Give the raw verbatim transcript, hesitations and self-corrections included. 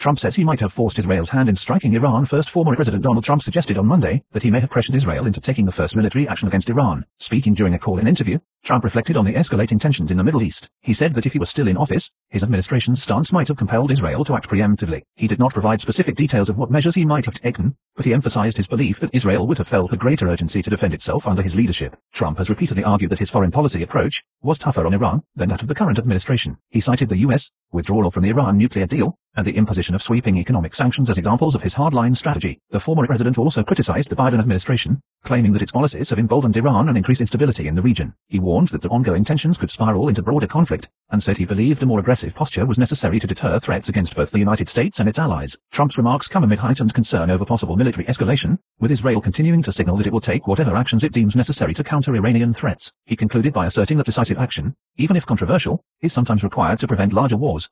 Trump says he might have forced Israel's hand in striking Iran first. Former President Donald Trump suggested on Monday that he may have pressured Israel into taking the first military action against Iran. Speaking during a call-in interview, Trump reflected on the escalating tensions in the Middle East. He said that if he were still in office, his administration's stance might have compelled Israel to act preemptively. He did not provide specific details of what measures he might have taken, but he emphasized his belief that Israel would have felt a greater urgency to defend itself under his leadership. Trump has repeatedly argued that his foreign policy approach was tougher on Iran than that of the current administration. He cited the U S withdrawal from the Iran nuclear deal and the imposition of sweeping economic sanctions as examples of his hardline strategy. The former president also criticized the Biden administration, claiming that its policies have emboldened Iran and increased instability in the region. He warned that the ongoing tensions could spiral into broader conflict, and said he believed a more aggressive posture was necessary to deter threats against both the United States and its allies. Trump's remarks come amid heightened concern over possible military escalation, with Israel continuing to signal that it will take whatever actions it deems necessary to counter Iranian threats. He concluded by asserting that decisive action, even if controversial, is sometimes required to prevent larger wars.